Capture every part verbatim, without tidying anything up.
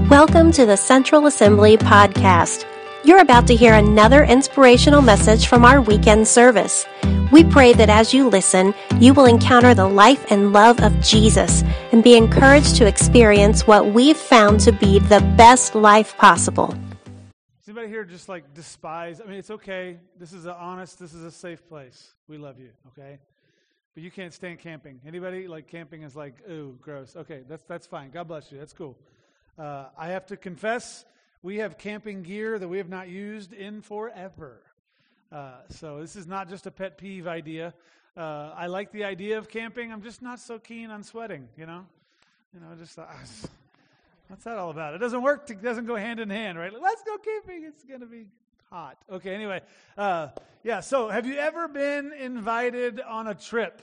Welcome to the Central Assembly Podcast. You're about to hear another inspirational message from our weekend service. We pray that as you listen, you will encounter the life and love of Jesus and be encouraged to experience what we've found to be the best life possible. Does anybody here just like despise? I mean, it's okay. This is an honest, this is a safe place. We love you, okay? But you can't stand camping. Anybody? Like camping is like, ooh, gross. Okay, that's that's fine. God bless you. That's cool. Uh, I have to confess, we have camping gear that we have not used in forever. Uh, so this is not just a pet peeve idea. Uh, I like the idea of camping. I'm just not so keen on sweating, you know? You know, just, uh, what's that all about? It doesn't work. It doesn't go hand in hand, right? Let's go camping. It's going to be hot. Okay, anyway. Uh, yeah, so have you ever been invited on a trip?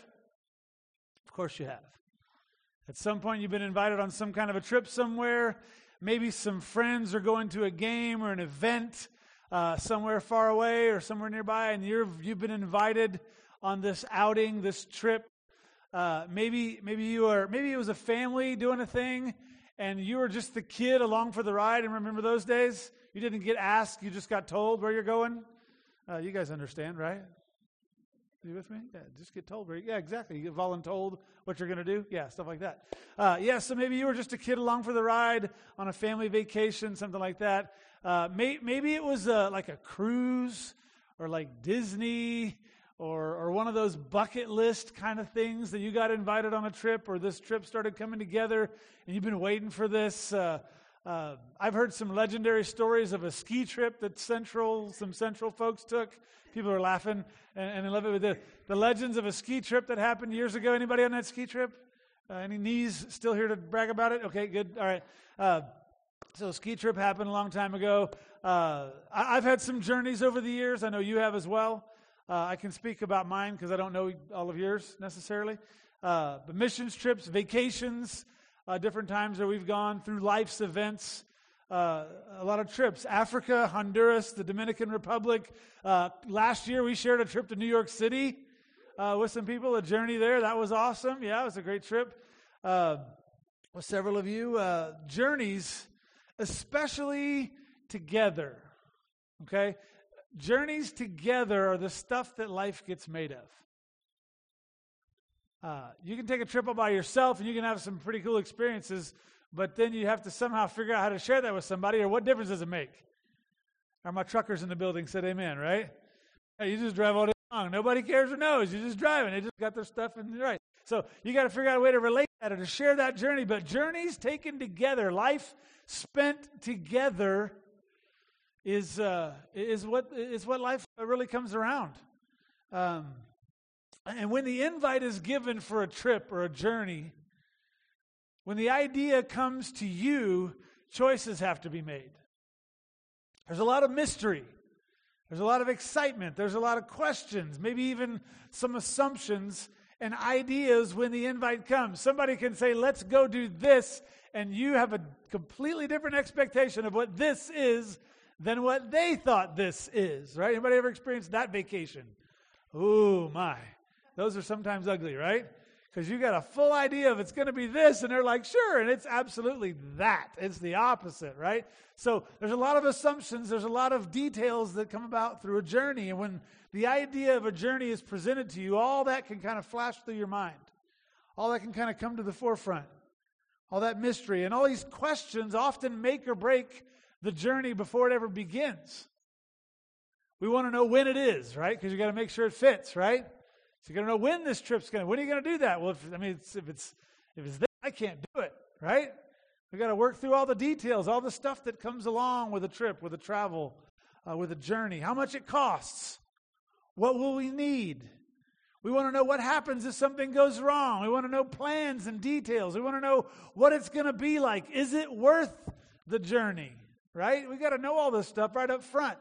Of course you have. At some point, you've been invited on some kind of a trip somewhere. Maybe some friends are going to a game or an event uh, somewhere far away or somewhere nearby, and you're, you've been invited on this outing, this trip. Uh, maybe maybe you are. Maybe it was a family doing a thing, and you were just the kid along for the ride. And remember those days? You didn't get asked; you just got told where you're going. Uh, you guys understand, right? You with me? Yeah, just get told. Right? Yeah, exactly. You get voluntold what you're going to do. Yeah, stuff like that. Uh, yeah, so maybe you were just a kid along for the ride on a family vacation, something like that. Uh, may, maybe it was uh, like a cruise or like Disney or or one of those bucket list kind of things that you got invited on a trip, or this trip started coming together and you've been waiting for this. Uh, uh, I've heard some legendary stories of a ski trip that Central, some Central folks took. People are laughing, and, and I love it with the, the legends of a ski trip that happened years ago. Anybody on that ski trip? Uh, any knees still here to brag about it? Okay, good. All right. Uh, so a ski trip happened a long time ago. Uh, I, I've had some journeys over the years. I know you have as well. Uh, I can speak about mine because I don't know all of yours necessarily. Uh, but missions trips, vacations, uh, different times that we've gone through life's events. Uh, a lot of trips. Africa, Honduras, the Dominican Republic. Uh, last year we shared a trip to New York City uh, with some people, a journey there. That was awesome. Yeah, it was a great trip uh, with several of you. Uh, journeys, especially together. Okay? Journeys together are the stuff that life gets made of. Uh, you can take a trip all by yourself and you can have some pretty cool experiences, but then you have to somehow figure out how to share that with somebody, or what difference does it make? Are my truckers in the building said amen, right? Hey, you just drive all day long. Nobody cares or knows. You're just driving. They just got their stuff in right. So you got to figure out a way to relate that or to share that journey. But journeys taken together, life spent together is uh, is what is what life really comes around. Um, and when the invite is given for a trip or a journey, when the idea comes to you, choices have to be made. There's a lot of mystery. There's a lot of excitement. There's a lot of questions, maybe even some assumptions and ideas when the invite comes. Somebody can say, let's go do this, and you have a completely different expectation of what this is than what they thought this is, right? Anybody ever experienced that vacation? Oh, my. Those are sometimes ugly, right? Because you got a full idea of it's going to be this, and they're like, sure, and it's absolutely that. It's the opposite, right? So there's a lot of assumptions. There's a lot of details that come about through a journey, and when the idea of a journey is presented to you, all that can kind of flash through your mind. All that can kind of come to the forefront. All that mystery, and all these questions often make or break the journey before it ever begins. We want to know when it is, right? Because you got to make sure it fits, right? So you're going to know when this trip's going to, when are you going to do that? Well, if, I mean, it's, if it's if it's this, I can't do it, right? We got to work through all the details, all the stuff that comes along with a trip, with a travel, uh, with a journey. How much it costs? What will we need? We want to know what happens if something goes wrong. We want to know plans and details. We want to know what it's going to be like. Is it worth the journey, right? We got to know all this stuff right up front.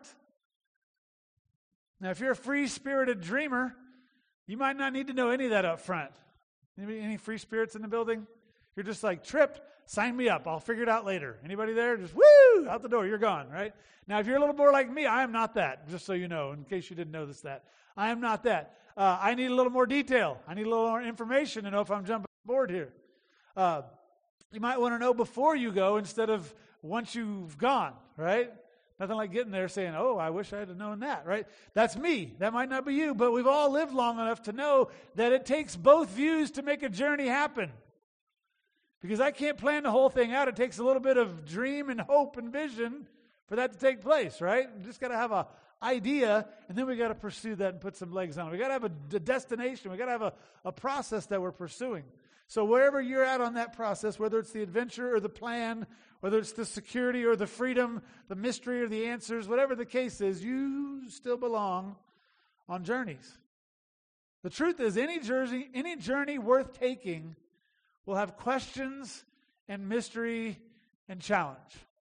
Now, if you're a free-spirited dreamer, you might not need to know any of that up front. Anybody, any free spirits in the building? You're just like, trip, sign me up. I'll figure it out later. Anybody there? Just woo, out the door. You're gone, right? Now, if you're a little more like me, I am not that, just so you know, in case you didn't notice that. I am not that. Uh, I need a little more detail. I need a little more information to know if I'm jumping aboard here. Uh, you might want to know before you go instead of once you've gone, right? Nothing like getting there saying, oh, I wish I had known that, right? That's me. That might not be you, but we've all lived long enough to know that it takes both views to make a journey happen. Because I can't plan the whole thing out. It takes a little bit of dream and hope and vision for that to take place, right? We just got to have an idea, and then we got to pursue that and put some legs on it. We got to have a, a destination. We got to have a, a process that we're pursuing. So wherever you're at on that process, whether it's the adventure or the plan, whether it's the security or the freedom, the mystery or the answers, whatever the case is, you still belong on journeys. The truth is, any journey, any journey worth taking will have questions and mystery and challenge.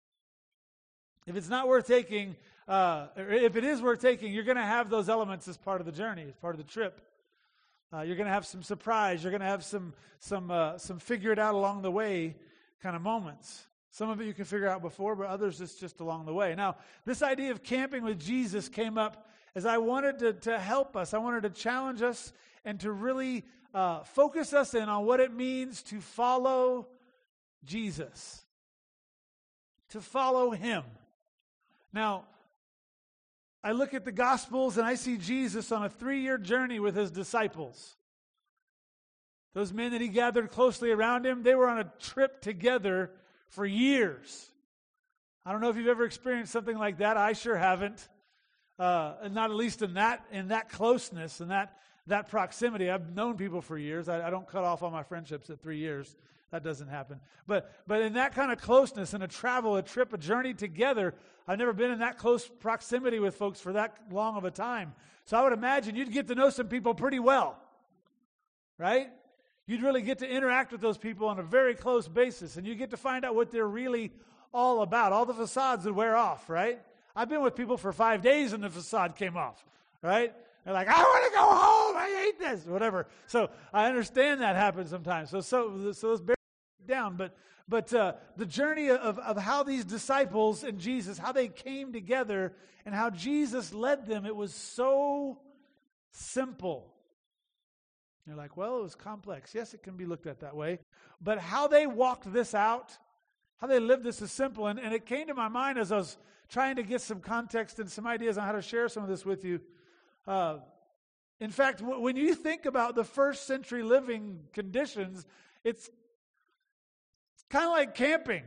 If it's not worth taking, uh, or if it is worth taking, you're going to have those elements as part of the journey, as part of the trip. Uh, you're going to have some surprise. You're going to have some some uh, some figure it out along the way kind of moments. Some of it you can figure out before, but others it's just along the way. Now, this idea of camping with Jesus came up as I wanted to, to help us. I wanted to challenge us and to really uh, focus us in on what it means to follow Jesus, to follow Him. Now, I look at the Gospels and I see Jesus on a three-year journey with His disciples. Those men that He gathered closely around Him, they were on a trip together for years. I don't know if you've ever experienced something like that. I sure haven't. Uh, and not at least in that in that closeness and that that proximity. I've known people for years. I, I don't cut off all my friendships at three years. That doesn't happen. But but in that kind of closeness and a travel, a trip, a journey together, I've never been in that close proximity with folks for that long of a time. So I would imagine you'd get to know some people pretty well, right? You'd really get to interact with those people on a very close basis, and you get to find out what they're really all about. All the facades would wear off, right? I've been with people for five days and the facade came off, right? They're like, I want to go home. I hate this, whatever. So I understand that happens sometimes. So so so let's bear down. But but uh, the journey of, of how these disciples and Jesus, how they came together and how Jesus led them, it was so simple. You're like, well, it was complex. Yes, it can be looked at that way. But how they walked this out, how they lived this is simple. And, and it came to my mind as I was trying to get some context and some ideas on how to share some of this with you. Uh, in fact, w- when you think about the first century living conditions, it's, it's kind of like camping.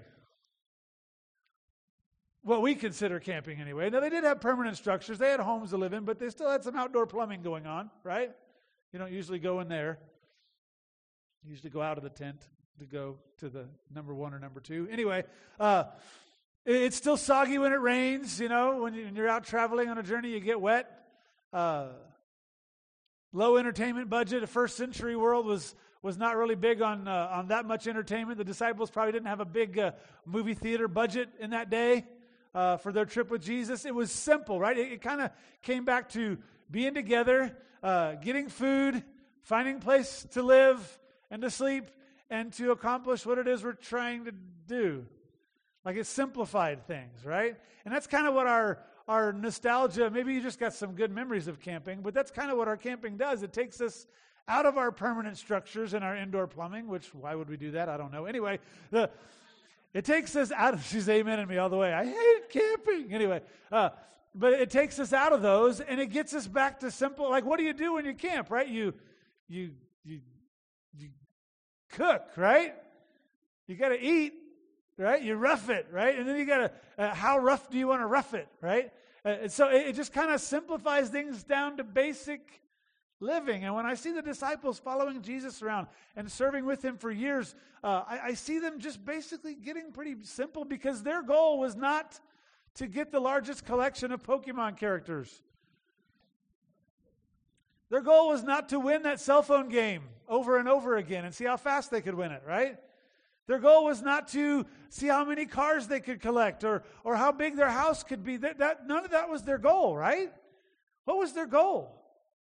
What we consider camping anyway. Now, they did have permanent structures. They had homes to live in, but they still had some outdoor plumbing going on, right? You don't usually go in there. You usually go out of the tent to go to the number one or number two. Anyway, uh, it, it's still soggy when it rains. You know, when, you, when you're out traveling on a journey, you get wet. Uh, low entertainment budget. The first century world was was not really big on uh, on that much entertainment. The disciples probably didn't have a big uh, movie theater budget in that day uh, for their trip with Jesus. It was simple, right? It, it kind of came back to being together, uh, getting food, finding a place to live and to sleep, and to accomplish what it is we're trying to do. Like it simplified things, right? And that's kind of what our our nostalgia, maybe you just got some good memories of camping, but that's kind of what our camping does. It takes us out of our permanent structures and our indoor plumbing, which, why would we do that? I don't know. Anyway, the it takes us out of, she's amening me all the way. I hate camping. Anyway, uh, but it takes us out of those, and it gets us back to simple, like what do you do when you camp, right? You, you, you, you cook, right? You got to eat, right? You rough it, right? And then you got to, uh, how rough do you want to rough it, right? Uh, and so it, it just kind of simplifies things down to basic living. And when I see the disciples following Jesus around and serving with Him for years, uh, I, I see them just basically getting pretty simple because their goal was not to get the largest collection of Pokemon characters. Their goal was not to win that cell phone game over and over again and see how fast they could win it, right? Their goal was not to see how many cars they could collect or or how big their house could be. That, that none of that was their goal, right? What was their goal?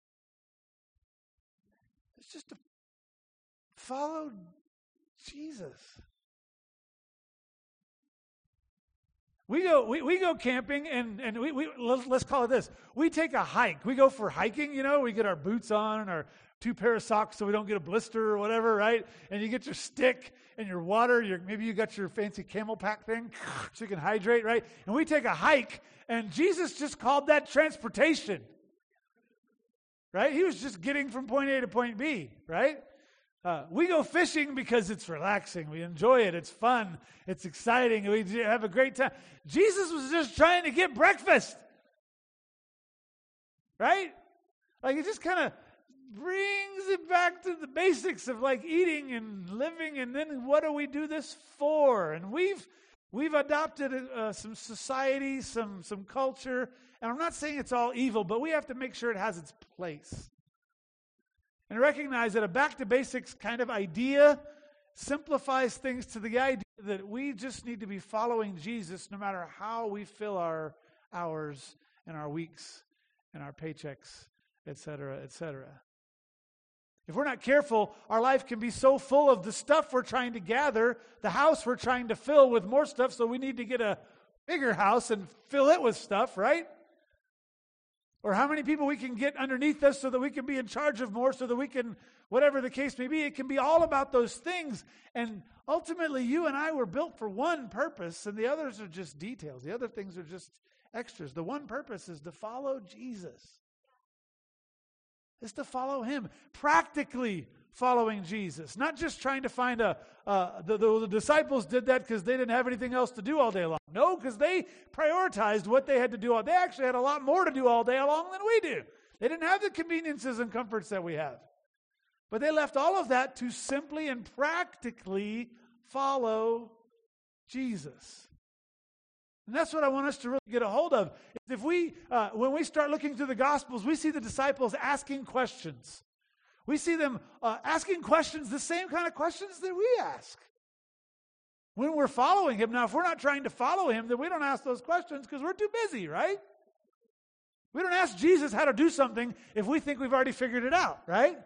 It's just to follow Jesus. We go we, we go camping, and, and we, we let's, let's call it this. We take a hike. We go for hiking, you know. We get our boots on and our two pair of socks so we don't get a blister or whatever, right? And you get your stick and your water. Your, maybe you got your fancy camel pack thing so you can hydrate, right? And we take a hike, and Jesus just called that transportation, right? He was just getting from point A to point B, right? Uh, we go fishing because it's relaxing. We enjoy it. It's fun. It's exciting. We have a great time. Jesus was just trying to get breakfast, right? Like, it just kind of brings it back to the basics of like eating and living, and then what do we do this for? And we've we've adopted uh, some society, some some culture, and I'm not saying it's all evil, but we have to make sure it has its place. And recognize that a back to basics kind of idea simplifies things to the idea that we just need to be following Jesus no matter how we fill our hours and our weeks and our paychecks, et cetera, et cetera. If we're not careful, our life can be so full of the stuff we're trying to gather, the house we're trying to fill with more stuff, so we need to get a bigger house and fill it with stuff, right? Or how many people we can get underneath us so that we can be in charge of more, so that we can, whatever the case may be, it can be all about those things. And ultimately, you and I were built for one purpose, and the others are just details. The other things are just extras. The one purpose is to follow Jesus. Is to follow him. Practically following Jesus. Not just trying to find a, uh, the, the, the disciples did that because they didn't have anything else to do all day long. No, because they prioritized what they had to do. All, they actually had a lot more to do all day long than we do. They didn't have the conveniences and comforts that we have. But they left all of that to simply and practically follow Jesus. And that's what I want us to really get a hold of. If we, uh, when we start looking through the Gospels, we see the disciples asking questions. We see them uh, asking questions, the same kind of questions that we ask when we're following him. Now, if we're not trying to follow him, then we don't ask those questions because we're too busy, right? We don't ask Jesus how to do something if we think we've already figured it out, right?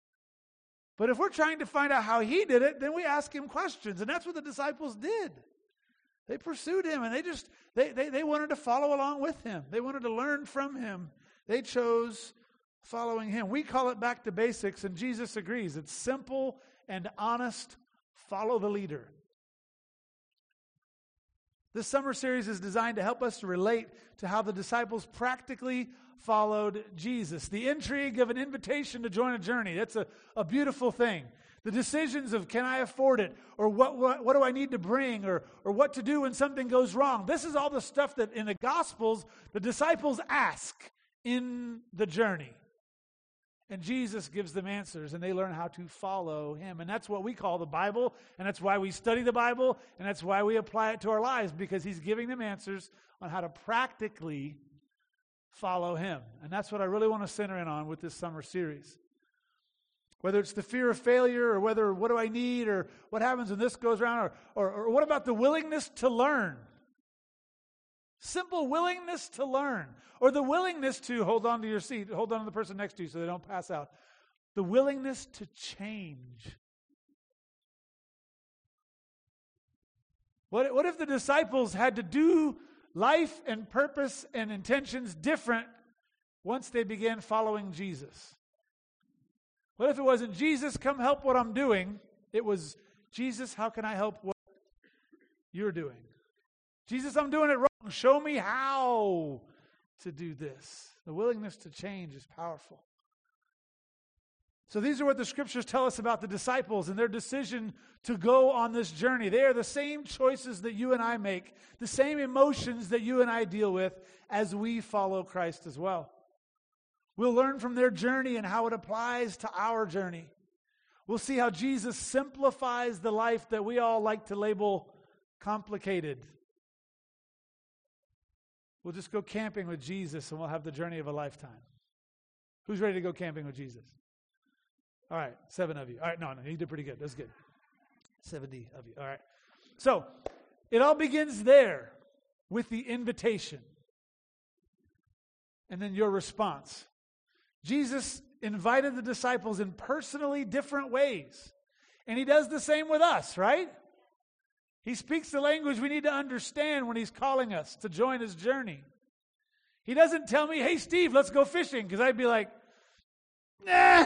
But if we're trying to find out how he did it, then we ask him questions. And that's what the disciples did. They pursued him, and they just, they, they, they wanted to follow along with him. They wanted to learn from him. They chose following him. We call it back to basics, and Jesus agrees. It's simple and honest. Follow the leader. This summer series is designed to help us to relate to how the disciples practically followed Jesus. The intrigue of an invitation to join a journey. That's a, a beautiful thing. The decisions of can I afford it, or what, what what do I need to bring, or or what to do when something goes wrong. This is all the stuff that in the Gospels the disciples ask in the journey. And Jesus gives them answers, and they learn how to follow him. And that's what we call the Bible, and that's why we study the Bible, and that's why we apply it to our lives, because he's giving them answers on how to practically follow him. And that's what I really want to center in on with this summer series. Whether it's the fear of failure, or whether what do I need, or what happens when this goes around, or, or, or what about the willingness to learn? Simple willingness to learn. Or the willingness to hold on to your seat, hold on to the person next to you so they don't pass out. The willingness to change. What, what if the disciples had to do life and purpose and intentions different once they began following Jesus? What if it wasn't, Jesus, come help what I'm doing? It was, Jesus, how can I help what you're doing? Jesus, I'm doing it wrong. Show me how to do this. The willingness to change is powerful. So these are what the scriptures tell us about the disciples and their decision to go on this journey. They are the same choices that you and I make, the same emotions that you and I deal with as we follow Christ as well. We'll learn from their journey and how it applies to our journey. We'll see how Jesus simplifies the life that we all like to label complicated. We'll just go camping with Jesus and we'll have the journey of a lifetime. Who's ready to go camping with Jesus? All right, seven of you. All right, no, no, you did pretty good. That's good. seventy of you. All right. So, it all begins there with the invitation. And then your response. Jesus invited the disciples in personally different ways. And he does the same with us, right? He speaks the language we need to understand when he's calling us to join his journey. He doesn't tell me, hey, Steve, let's go fishing, because I'd be like, nah.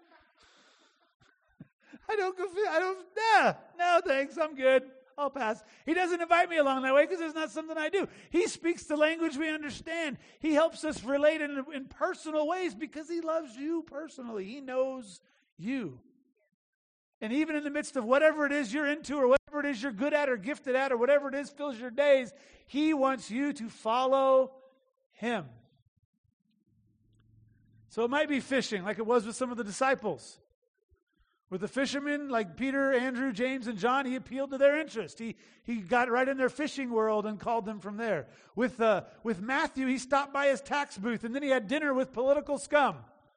I don't go fishing. I don't, nah, no thanks, I'm good. I'll pass. He doesn't invite me along that way because it's not something I do. He speaks the language we understand. He helps us relate in, in personal ways because he loves you personally. He knows you. And even in the midst of whatever it is you're into or whatever it is you're good at or gifted at or whatever it is fills your days, he wants you to follow him. So it might be fishing like it was with some of the disciples. With the fishermen like Peter, Andrew, James, and John, he appealed to their interest. He he got right in their fishing world and called them from there. With uh, with Matthew, he stopped by his tax booth and then he had dinner with political scum.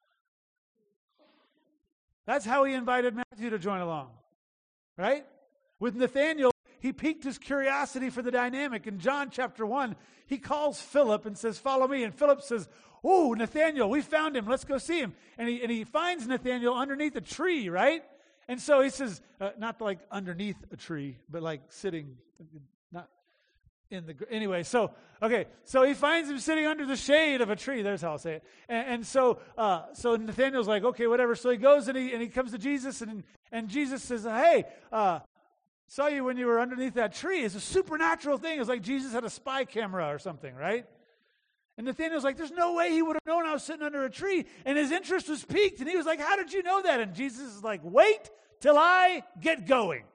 That's how he invited Matthew to join along, right? With Nathaniel, he piqued his curiosity for the dynamic. In John chapter one, he calls Philip and says, follow me. And Philip says, oh, Nathaniel, we found him. Let's go see him. And he and he finds Nathaniel underneath a tree, right? And so he says, uh, not like underneath a tree, but like sitting, not in the, anyway, so, okay, so he finds him sitting under the shade of a tree. There's how I'll say it. And, and so uh, so Nathaniel's like, okay, whatever. So he goes and he and he comes to Jesus, and, and Jesus says, hey, uh, saw you when you were underneath that tree. It's a supernatural thing. It's like Jesus had a spy camera or something, right? And Nathaniel's like, there's no way he would have known I was sitting under a tree. And his interest was piqued. And he was like, how did you know that? And Jesus is like, wait till I get going.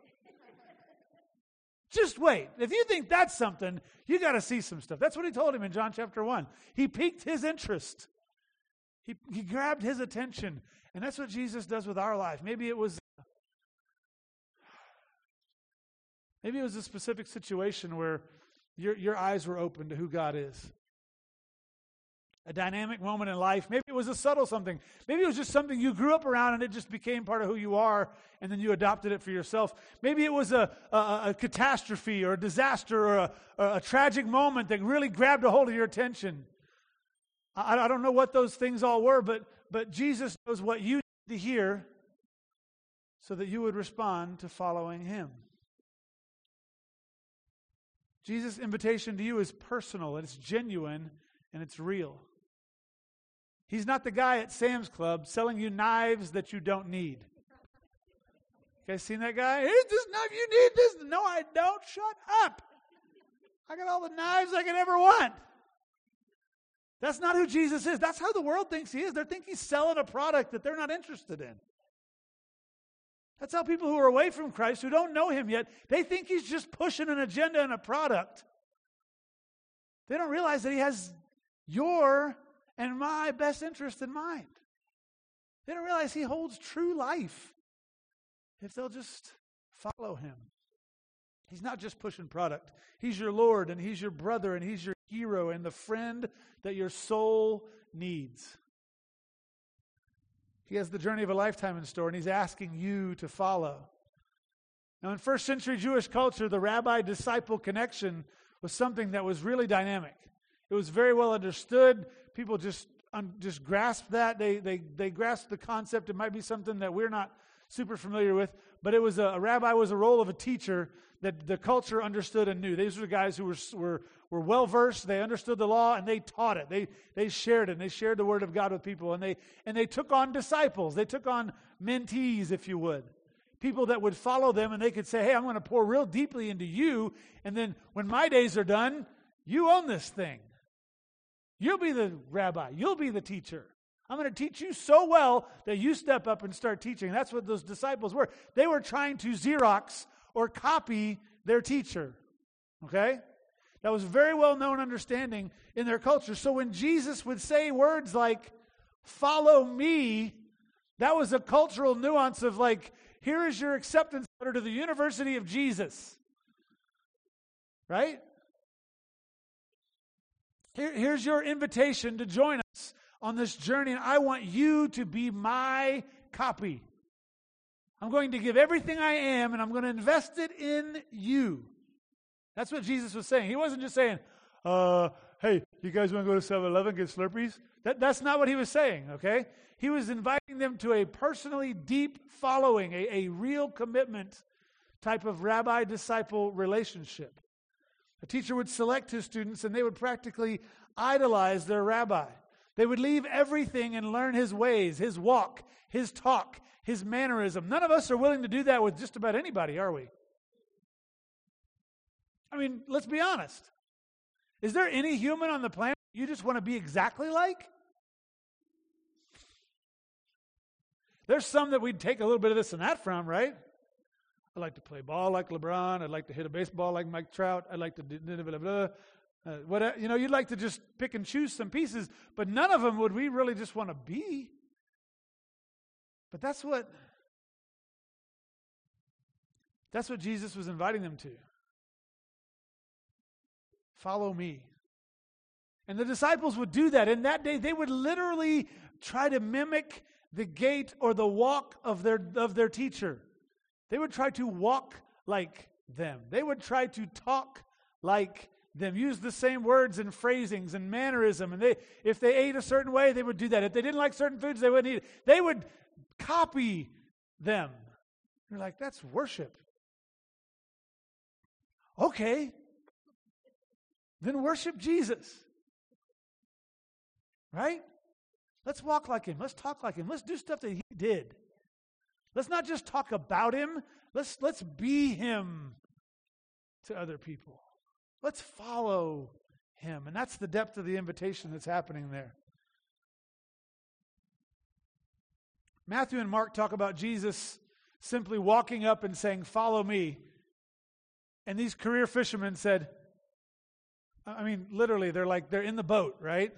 Just wait. If you think that's something, you got to see some stuff. That's what he told him in John chapter one. He piqued his interest. He, he grabbed his attention. And that's what Jesus does with our life. Maybe it was, maybe it was a specific situation where your, your eyes were open to who God is. A dynamic moment in life. Maybe it was a subtle something. Maybe it was just something you grew up around and it just became part of who you are, and then you adopted it for yourself. Maybe it was a, a, a catastrophe or a disaster or a, a tragic moment that really grabbed a hold of your attention. I, I don't know what those things all were, but, but Jesus knows what you need to hear so that you would respond to following him. Jesus' invitation to you is personal, and it's genuine, and it's real. He's not the guy at Sam's Club selling you knives that you don't need. You guys seen that guy? Here's this knife, you need this. No, I don't. Shut up. I got all the knives I could ever want. That's not who Jesus is. That's how the world thinks he is. They think he's selling a product that they're not interested in. That's how people who are away from Christ, who don't know him yet, they think he's just pushing an agenda and a product. They don't realize that he has your and my best interest in mind. They don't realize he holds true life if they'll just follow him. He's not just pushing product. He's your Lord, and he's your brother, and he's your hero, and the friend that your soul needs. He has the journey of a lifetime in store, and he's asking you to follow. Now, in first century Jewish culture, the rabbi-disciple connection was something that was really dynamic. It was very well understood. People just um, just grasped that. They they they grasped the concept. It might be something that we're not super familiar with, but it was a, a rabbi was a role of a teacher that the culture understood and knew. These were guys who were were were well versed. They understood the law and they taught it. They they shared it. And they shared the word of God with people, and they and they took on disciples. They took on mentees, if you would. People that would follow them, and they could say, hey, I'm going to pour real deeply into you, and then when my days are done, you own this thing. You'll be the rabbi. You'll be the teacher. I'm going to teach you so well that you step up and start teaching. That's what those disciples were. They were trying to Xerox or copy their teacher. Okay? That was a very well-known understanding in their culture. So when Jesus would say words like, follow me, that was a cultural nuance of like, here is your acceptance letter to the University of Jesus. Right? Here, here's your invitation to join us on this journey, and I want you to be my copy. I'm going to give everything I am, and I'm going to invest it in you. That's what Jesus was saying. He wasn't just saying, uh, hey, you guys want to go to seven eleven and get Slurpees? That, that's not what he was saying, okay? He was inviting them to a personally deep following, a, a real commitment type of rabbi-disciple relationship. A teacher would select his students and they would practically idolize their rabbi. They would leave everything and learn his ways, his walk, his talk, his mannerism. None of us are willing to do that with just about anybody, are we? I mean, let's be honest. Is there any human on the planet you just want to be exactly like? There's some that we'd take a little bit of this and that from, right? I'd like to play ball like LeBron. I'd like to hit a baseball like Mike Trout. I'd like to do blah, blah, blah. Uh, whatever. You know, you'd like to just pick and choose some pieces, but none of them would we really just want to be. But that's what that's what Jesus was inviting them to. Follow me. And the disciples would do that. In that day, they would literally try to mimic the gait or the walk of their of their teacher. They would try to walk like them. They would try to talk like them. Use the same words and phrasings and mannerism. And they, if they ate a certain way, they would do that. If they didn't like certain foods, they wouldn't eat it. They would copy them. You're like, that's worship. Okay. Then worship Jesus. Right? Let's walk like him. Let's talk like him. Let's do stuff that he did. Let's not just talk about him. Let's, let's be him to other people. Let's follow him. And that's the depth of the invitation that's happening there. Matthew and Mark talk about Jesus simply walking up and saying, follow me. And these career fishermen said, I mean, literally, they're like, they're in the boat, right?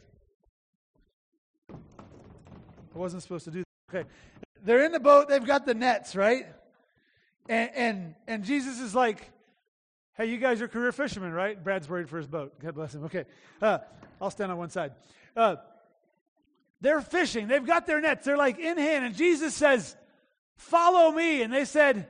I wasn't supposed to do that. Okay. They're in the boat, they've got the nets, right? And and and Jesus is like, hey, you guys are career fishermen, right? Brad's worried for his boat. God bless him. Okay. Uh, I'll stand on one side. Uh, they're fishing. They've got their nets. They're like in hand. And Jesus says, follow me. And they said,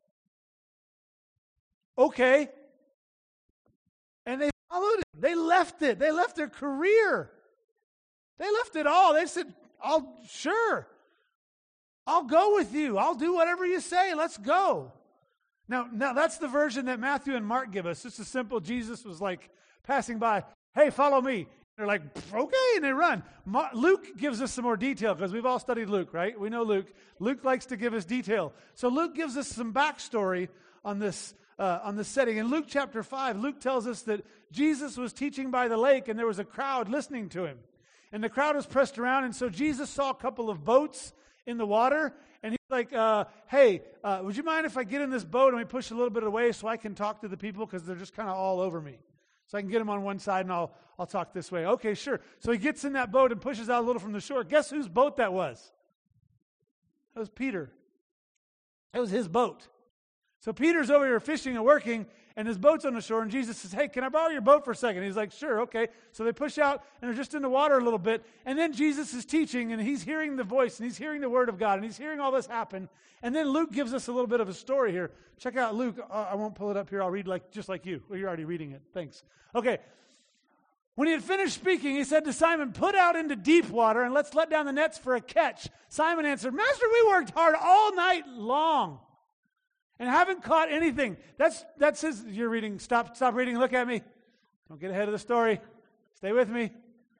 okay. And they followed it. They left it. They left their career. They left it all. They said, I'll, sure. I'll go with you. I'll do whatever you say. Let's go. Now, now that's the version that Matthew and Mark give us. Just a simple, Jesus was like passing by. Hey, follow me. They're like, okay, and they run. Ma- Luke gives us some more detail because we've all studied Luke, right? We know Luke. Luke likes to give us detail. So Luke gives us some backstory on this uh, on this setting. In Luke chapter five, Luke tells us that Jesus was teaching by the lake and there was a crowd listening to him. And the crowd was pressed around, and so Jesus saw a couple of boats in the water, and he's like, uh, hey, uh, would you mind if I get in this boat and we push a little bit away so I can talk to the people because they're just kind of all over me. So I can get them on one side and I'll I'll talk this way. Okay, sure. So he gets in that boat and pushes out a little from the shore. Guess whose boat that was? That was Peter. That was his boat. So Peter's over here fishing and working, and his boat's on the shore, and Jesus says, hey, can I borrow your boat for a second? He's like, sure, okay. So they push out, and they're just in the water a little bit, and then Jesus is teaching, and he's hearing the voice, and he's hearing the word of God, and he's hearing all this happen, and then Luke gives us a little bit of a story here. Check out Luke. Uh, I won't pull it up here. I'll read like just like you. Well, you're already reading it. Thanks. Okay. When he had finished speaking, he said to Simon, put out into deep water, and let's let down the nets for a catch. Simon answered, Master, we worked hard all night long and haven't caught anything. That's that's his, you're reading, stop, stop reading, look at me. Don't get ahead of the story. Stay with me.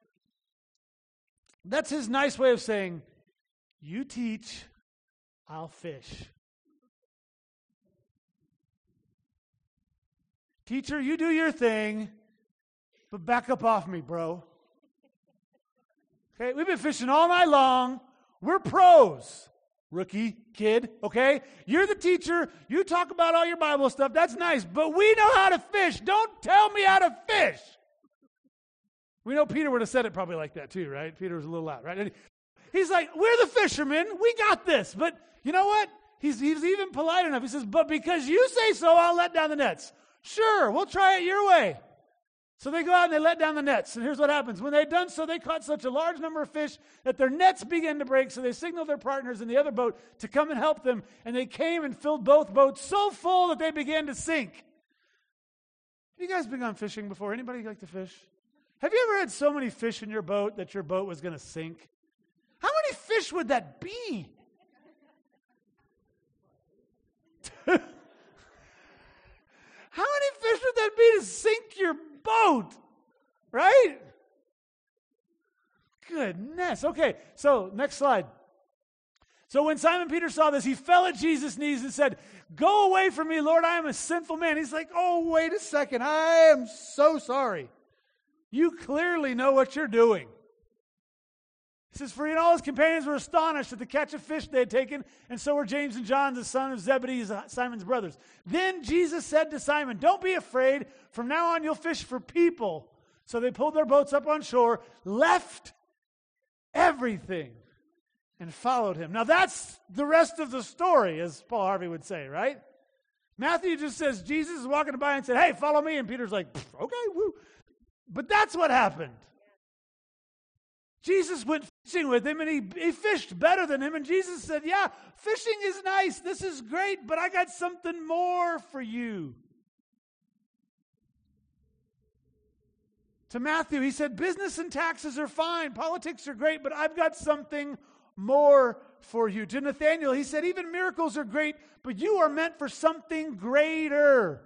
That's his nice way of saying, you teach, I'll fish. Teacher, you do your thing, but back up off me, bro. Okay, we've been fishing all night long. We're pros. Rookie, kid, okay? You're the teacher. You talk about all your Bible stuff. That's nice, but we know how to fish. Don't tell me how to fish. We know Peter would have said it probably like that too, right? Peter was a little loud, right? And he's like, we're the fishermen. We got this. But you know what? He's, he's even polite enough. He says, but because you say so, I'll let down the nets. Sure, we'll try it your way. So they go out and they let down the nets. And here's what happens. When they'd done so, they caught such a large number of fish that their nets began to break. So they signaled their partners in the other boat to come and help them. And they came and filled both boats so full that they began to sink. Have you guys been on fishing before? Anybody like to fish? Have you ever had so many fish in your boat that your boat was going to sink? How many fish would that be? How many fish would that be to sink your boat? Right? Goodness. Okay, so next slide. So when Simon Peter saw this, he fell at Jesus' knees and said, "Go away from me, Lord, I am a sinful man." He's like, "Oh, wait a second. I am so sorry. You clearly know what you're doing." He says, "For he and all his companions were astonished at the catch of fish they had taken, and so were James and John, the son of Zebedee, Simon's brothers." Then Jesus said to Simon, "Don't be afraid. From now on you'll fish for people." So they pulled their boats up on shore, left everything, and followed him. Now that's the rest of the story, as Paul Harvey would say, right? Matthew just says Jesus is walking by and said, "Hey, follow me." And Peter's like, "Okay, woo." But that's what happened. Jesus went fishing with him, and he, he fished better than him. And Jesus said, "Yeah, fishing is nice. This is great, but I got something more for you." To Matthew, he said, "Business and taxes are fine. Politics are great, but I've got something more for you." To Nathaniel, he said, "Even miracles are great, but you are meant for something greater."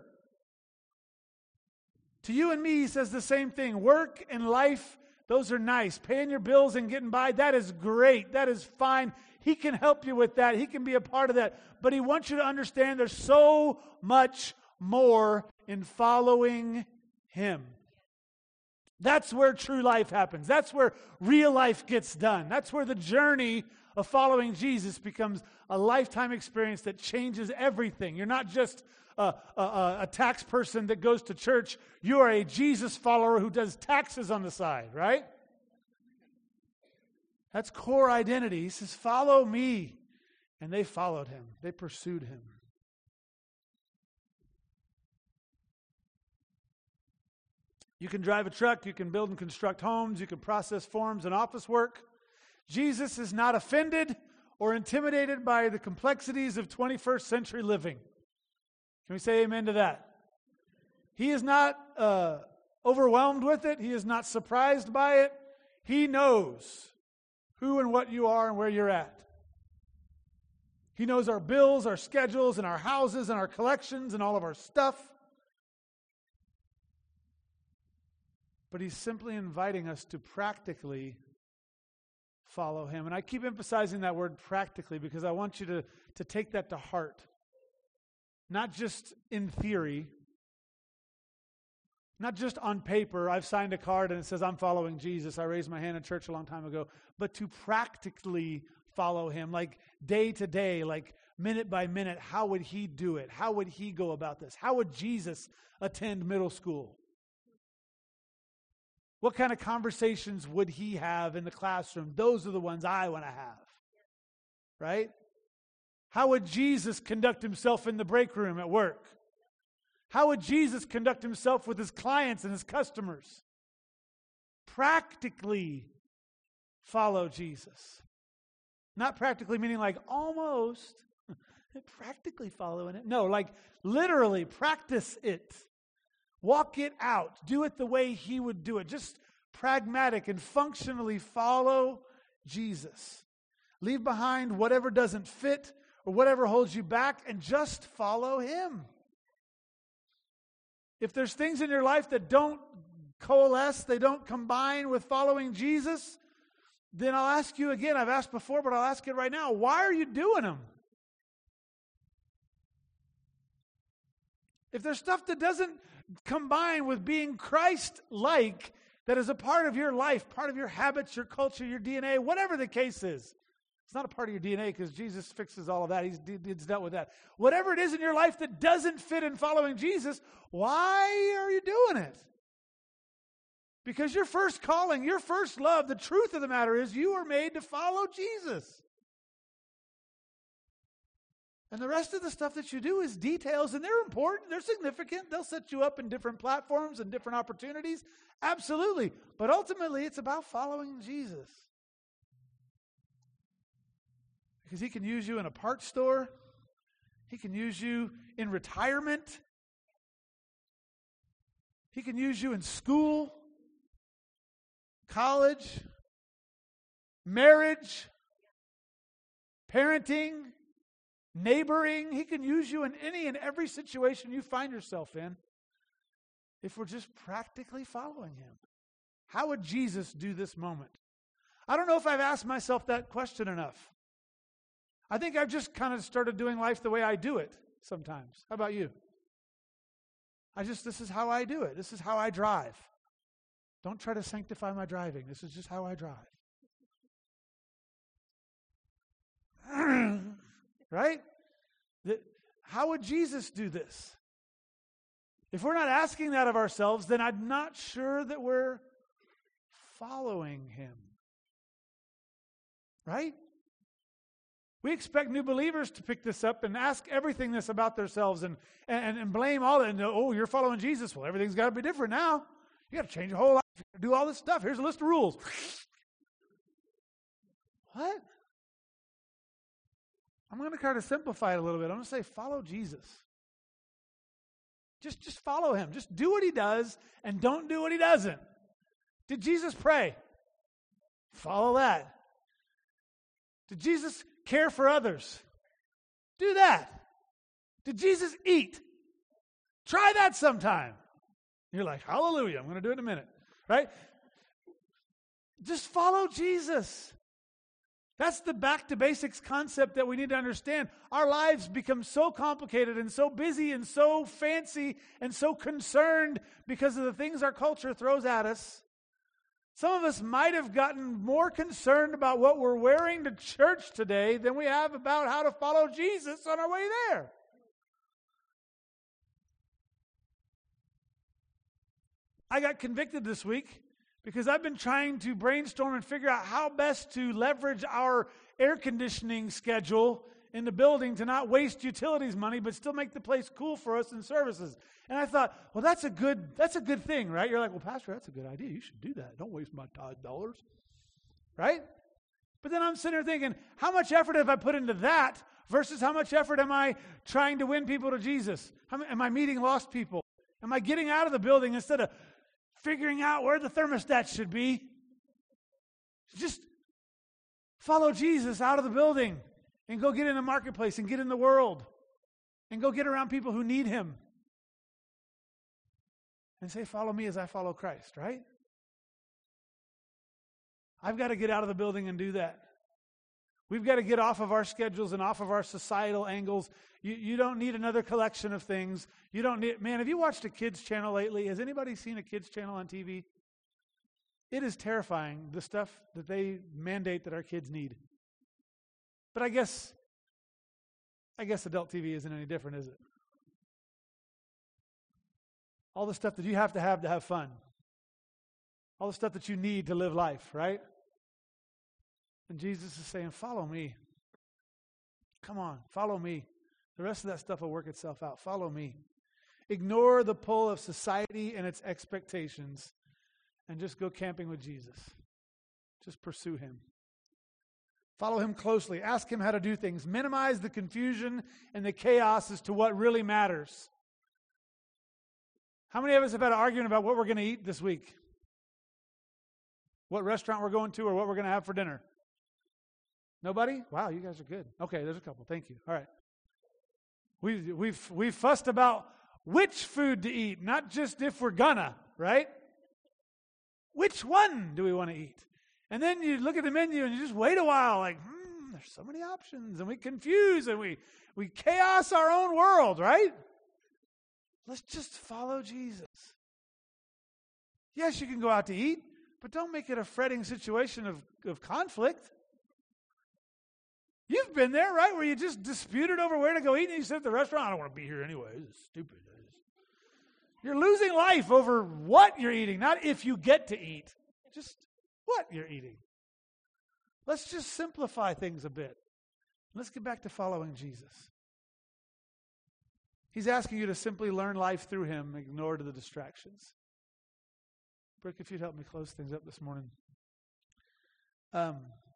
To you and me, he says the same thing. Work and life, those are nice. Paying your bills and getting by, that is great. That is fine. He can help you with that. He can be a part of that. But he wants you to understand there's so much more in following him. That's where true life happens. That's where real life gets done. That's where the journey of following Jesus becomes a lifetime experience that changes everything. You're not just a, a, a tax person that goes to church. You are a Jesus follower who does taxes on the side, right? That's core identity. He says, "Follow me." And they followed him. They pursued him. You can drive a truck, you can build and construct homes, you can process forms and office work. Jesus is not offended or intimidated by the complexities of twenty-first century living. Can we say amen to that? He is not uh, overwhelmed with it. He is not surprised by it. He knows who and what you are and where you're at. He knows our bills, our schedules, and our houses, and our collections, and all of our stuff. But he's simply inviting us to practically follow him. And I keep emphasizing that word practically because I want you to, to take that to heart. Not just in theory, not just on paper. I've signed a card and it says I'm following Jesus. I raised my hand in church a long time ago. But to practically follow him, like day to day, like minute by minute. How would he do it? How would he go about this? How would Jesus attend middle school? What kind of conversations would he have in the classroom? Those are the ones I want to have. Right? How would Jesus conduct himself in the break room at work? How would Jesus conduct himself with his clients and his customers? Practically follow Jesus. Not practically meaning like almost. Practically following it. No, like literally practice it. Walk it out. Do it the way he would do it. Just pragmatic and functionally follow Jesus. Leave behind whatever doesn't fit or whatever holds you back and just follow him. If there's things in your life that don't coalesce, they don't combine with following Jesus, then I'll ask you again. I've asked before, but I'll ask it right now. Why are you doing them? If there's stuff that doesn't combine with being Christ-like, that is a part of your life, part of your habits, your culture, your D N A, whatever the case is. It's not a part of your D N A because Jesus fixes all of that. He's, he's dealt with that. Whatever it is in your life that doesn't fit in following Jesus, why are you doing it? Because your first calling, your first love, the truth of the matter is you are made to follow Jesus. And the rest of the stuff that you do is details, and they're important, they're significant. They'll set you up in different platforms and different opportunities. Absolutely. But ultimately, it's about following Jesus. Because he can use you in a parts store. He can use you in retirement. He can use you in school, college, marriage, parenting, neighboring. He can use you in any and every situation you find yourself in if we're just practically following him. How would Jesus do this moment? I don't know if I've asked myself that question enough. I think I've just kind of started doing life the way I do it sometimes. How about you? I just, this is how I do it. This is how I drive. Don't try to sanctify my driving. This is just how I drive. Right? The, how would Jesus do this? If we're not asking that of ourselves, then I'm not sure that we're following him. Right? We expect new believers to pick this up and ask everything this about themselves and, and, and blame all of it. And, oh, you're following Jesus. Well, everything's got to be different now. You got to change your whole life. You got to do all this stuff. Here's a list of rules. What? I'm going to try to simplify it a little bit. I'm going to say follow Jesus. Just, just follow him. Just do what he does and don't do what he doesn't. Did Jesus pray? Follow that. Did Jesus care for others? Do that. Did Jesus eat? Try that sometime. You're like, hallelujah, I'm going to do it in a minute. Right? Just follow Jesus. That's the back to basics concept that we need to understand. Our lives become so complicated and so busy and so fancy and so concerned because of the things our culture throws at us. Some of us might have gotten more concerned about what we're wearing to church today than we have about how to follow Jesus on our way there. I got convicted this week because I've been trying to brainstorm and figure out how best to leverage our air conditioning schedule in the building to not waste utilities money, but still make the place cool for us in services. And I thought, well, that's a good that's a good thing, right? You're like, well, Pastor, that's a good idea. You should do that. Don't waste my tithe dollars, right? But then I'm sitting there thinking, how much effort have I put into that versus how much effort am I trying to win people to Jesus? How, am I meeting lost people? Am I getting out of the building instead of figuring out where the thermostat should be? Just follow Jesus out of the building and go get in the marketplace and get in the world and go get around people who need him. And say, follow me as I follow Christ, right? I've got to get out of the building and do that. We've got to get off of our schedules and off of our societal angles. You, you don't need another collection of things. You don't need, man, have you watched a kids channel lately? Has anybody seen a kids channel on T V? It is terrifying, the stuff that they mandate that our kids need. But I guess, I guess adult T V isn't any different, is it? All the stuff that you have to have to have fun. All the stuff that you need to live life, right? And Jesus is saying, follow me. Come on, follow me. The rest of that stuff will work itself out. Follow me. Ignore the pull of society and its expectations and just go camping with Jesus. Just pursue him. Follow him closely. Ask him how to do things. Minimize the confusion and the chaos as to what really matters. How many of us have had an argument about what we're going to eat this week? What restaurant we're going to or what we're going to have for dinner? Nobody? Wow, you guys are good. Okay, there's a couple. Thank you. All right. We've, we've, we've fussed about which food to eat, not just if we're gonna, right? Which one do we want to eat? And then you look at the menu and you just wait a while like, hmm, there's so many options. And we confuse and we, we chaos our own world, right? Let's just follow Jesus. Yes, you can go out to eat, but don't make it a fretting situation of, of conflict. You've been there, right, where you just disputed over where to go eat and you sit at the restaurant, I don't want to be here anyway. This is stupid. You're losing life over what you're eating, not if you get to eat. Just what you're eating. Let's just simplify things a bit. Let's get back to following Jesus. He's asking you to simply learn life through him, ignore the distractions. Brooke, if you'd help me close things up this morning. Um,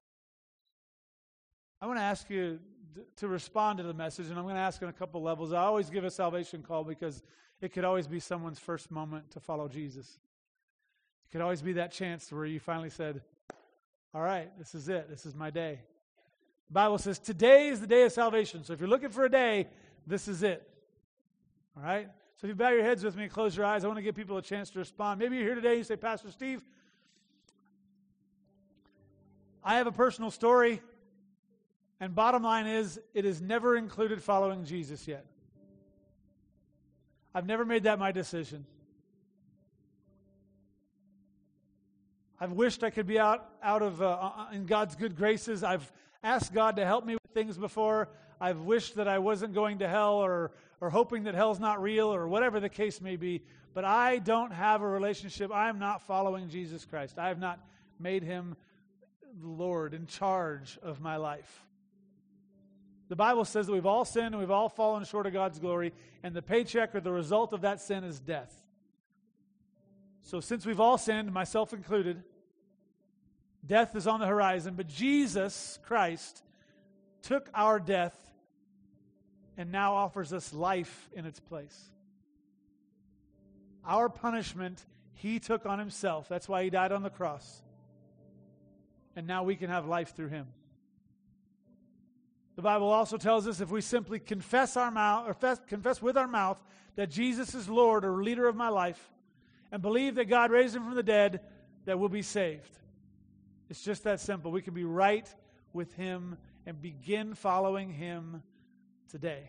I want to ask you to respond to the message, and I'm going to ask on a couple levels. I always give a salvation call because it could always be someone's first moment to follow Jesus. It could always be that chance where you finally said, all right, this is it. This is my day. The Bible says today is the day of salvation. So if you're looking for a day, this is it. All right? So if you bow your heads with me and close your eyes, I want to give people a chance to respond. Maybe you're here today and you say, Pastor Steve, I have a personal story, and bottom line is, it has never included following Jesus yet. I've never made that my decision. I've wished I could be out, out of uh, in God's good graces. I've asked God to help me with things before. I've wished that I wasn't going to hell, or or hoping that hell's not real, or whatever the case may be. But I don't have a relationship. I am not following Jesus Christ. I have not made him Lord in charge of my life. The Bible says that we've all sinned and we've all fallen short of God's glory, and the paycheck or the result of that sin is death. So since we've all sinned, myself included, death is on the horizon, but Jesus Christ took our death and now offers us life in its place. Our punishment, he took on himself. That's why he died on the cross. And now we can have life through him. The Bible also tells us if we simply confess our mouth, or confess, confess with our mouth that Jesus is Lord or leader of my life, and believe that God raised him from the dead, that we'll be saved. It's just that simple. We can be right with him and begin following him today.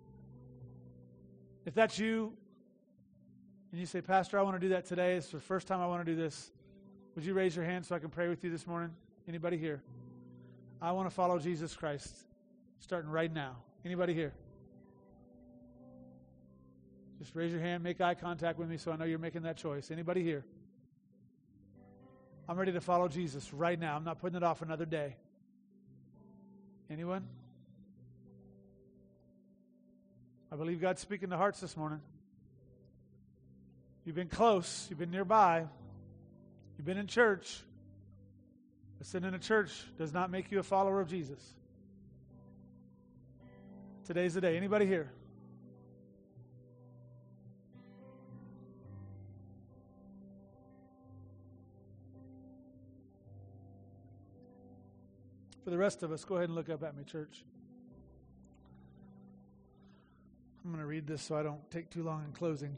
If that's you, and you say, Pastor, I want to do that today, it's the first time I want to do this, would you raise your hand so I can pray with you this morning? Anybody here? I want to follow Jesus Christ, starting right now. Anybody here? Just raise your hand, make eye contact with me so I know you're making that choice. Anybody here? I'm ready to follow Jesus right now. I'm not putting it off another day. Anyone? I believe God's speaking to hearts this morning. You've been close. You've been nearby. You've been in church. But sitting in a church does not make you a follower of Jesus. Today's the day. Anybody here? For the rest of us, go ahead and look up at me, church. I'm going to read this so I don't take too long in closing.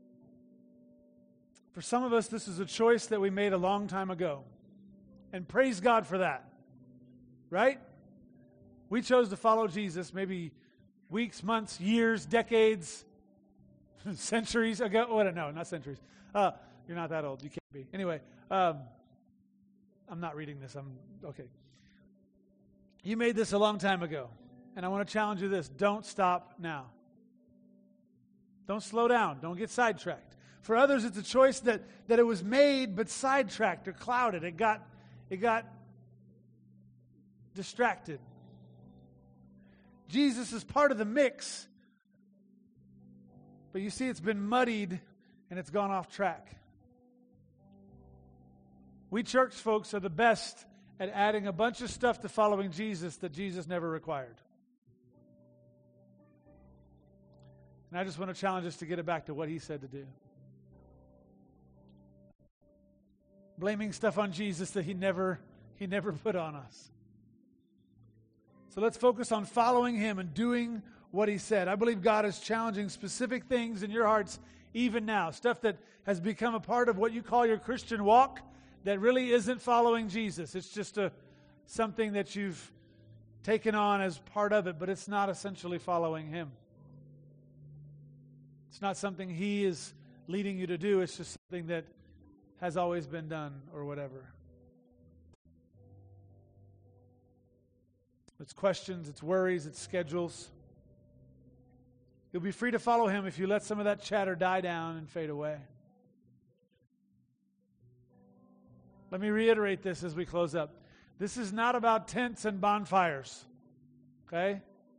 For some of us, this is a choice that we made a long time ago. And praise God for that. Right? We chose to follow Jesus maybe weeks, months, years, decades, centuries ago. Oh, no, not centuries. Uh, you're not that old. You can't be. Anyway, um, I'm not reading this. I'm okay. You made this a long time ago. And I want to challenge you this. Don't stop now. Don't slow down. Don't get sidetracked. For others, it's a choice that, that it was made but sidetracked or clouded. It got, it got distracted. Jesus is part of the mix. But you see, it's been muddied and it's gone off track. We church folks are the best at adding a bunch of stuff to following Jesus that Jesus never required. And I just want to challenge us to get it back to what he said to do. Blaming stuff on Jesus that he never, he never put on us. So let's focus on following him and doing what he said. I believe God is challenging specific things in your hearts even now. Stuff that has become a part of what you call your Christian walk that really isn't following Jesus. It's just a something that you've taken on as part of it, but it's not essentially following him. It's not something he is leading you to do. It's just something that has always been done or whatever. It's questions, it's worries, it's schedules. You'll be free to follow him if you let some of that chatter die down and fade away. Let me reiterate this as we close up. This is not about tents and bonfires. Okay?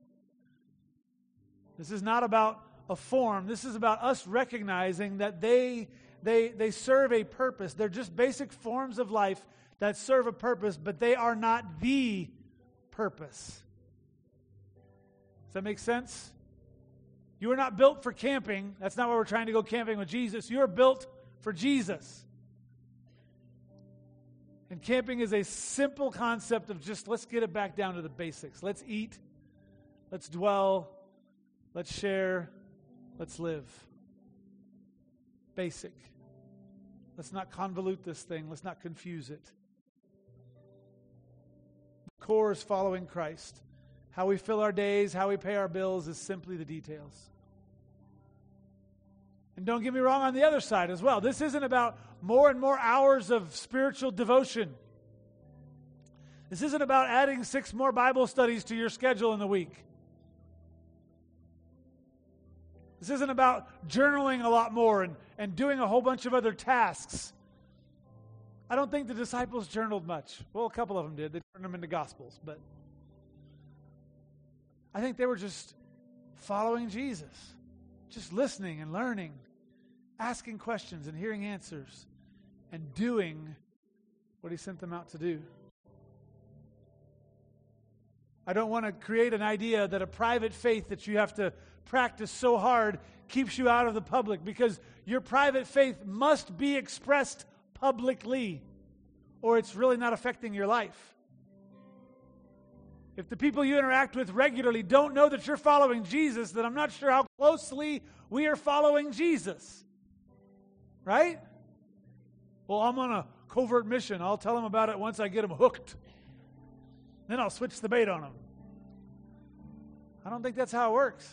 This is not about a form. This is about us recognizing that they, they, they serve a purpose. They're just basic forms of life that serve a purpose, but they are not the purpose. Does that make sense? You are not built for camping. That's not why we're trying to go camping with Jesus. You are built for Jesus. And camping is a simple concept of just let's get it back down to the basics. Let's eat, let's dwell, let's share, let's live. Basic. Let's not convolute this thing. Let's not confuse it. The core is following Christ. How we fill our days, how we pay our bills is simply the details. And don't get me wrong on the other side as well. This isn't about more and more hours of spiritual devotion. This isn't about adding six more Bible studies to your schedule in the week. This isn't about journaling a lot more and, and doing a whole bunch of other tasks. I don't think the disciples journaled much. Well, a couple of them did. They turned them into Gospels. But I think they were just following Jesus. Just listening and learning, asking questions and hearing answers, and doing what he sent them out to do. I don't want to create an idea that a private faith that you have to practice so hard keeps you out of the public, because your private faith must be expressed publicly, or it's really not affecting your life. If the people you interact with regularly don't know that you're following Jesus, then I'm not sure how closely we are following Jesus. Right? Well, I'm on a covert mission. I'll tell them about it once I get them hooked. Then I'll switch the bait on them. I don't think that's how it works.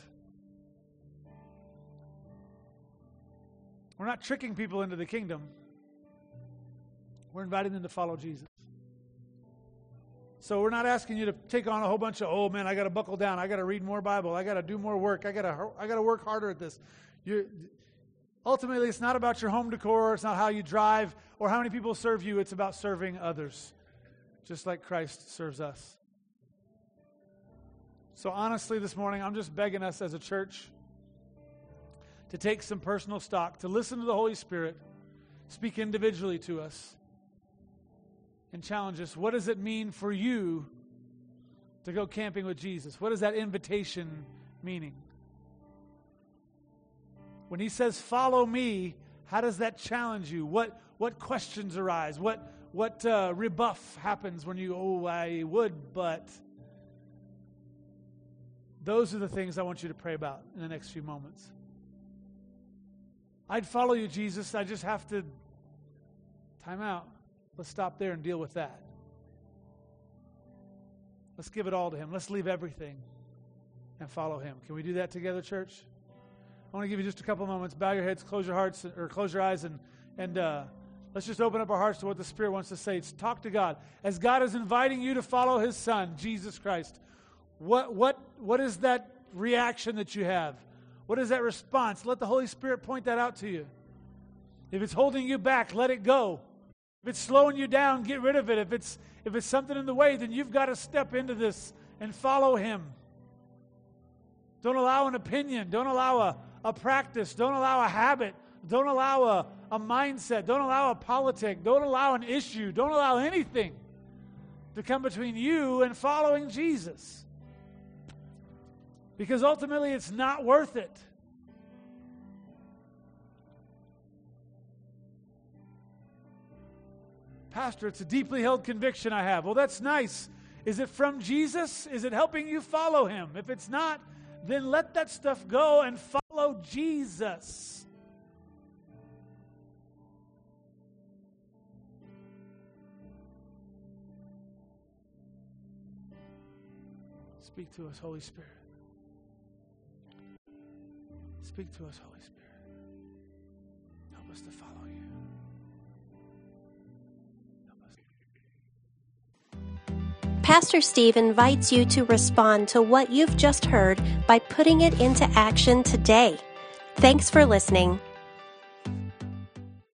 We're not tricking people into the kingdom. We're inviting them to follow Jesus. So we're not asking you to take on a whole bunch of, oh man, I got to buckle down. I got to read more Bible. I got to do more work. I got to I got to work harder at this. You're, ultimately, it's not about your home decor. It's not how you drive or how many people serve you. It's about serving others, just like Christ serves us. So honestly, this morning, I'm just begging us as a church to take some personal stock, to listen to the Holy Spirit speak individually to us and challenge us. What does it mean for you to go camping with Jesus? What is that invitation meaning? When he says, follow me, how does that challenge you? What what questions arise? What, what uh, rebuff happens when you, oh, I would, but... Those are the things I want you to pray about in the next few moments. I'd follow you, Jesus. I just have to time out. Let's stop there and deal with that. Let's give it all to him. Let's leave everything and follow him. Can we do that together, church? I want to give you just a couple moments. Bow your heads, close your hearts, or close your eyes, and and uh, let's just open up our hearts to what the Spirit wants to say. It's talk to God. As God is inviting you to follow his Son, Jesus Christ, what what what is that reaction that you have? What is that response? Let the Holy Spirit point that out to you. If it's holding you back, let it go. If it's slowing you down, get rid of it. If it's if it's something in the way, then you've got to step into this and follow him. Don't allow an opinion. Don't allow a, a practice. Don't allow a habit. Don't allow a, a mindset. Don't allow a politic. Don't allow an issue. Don't allow anything to come between you and following Jesus. Because ultimately it's not worth it. Pastor, it's a deeply held conviction I have. Well, that's nice. Is it from Jesus? Is it helping you follow him? If it's not, then let that stuff go and follow Jesus. Speak to us, Holy Spirit. Speak to us, Holy Spirit. Help us to follow you. Pastor Steve invites you to respond to what you've just heard by putting it into action today. Thanks for listening.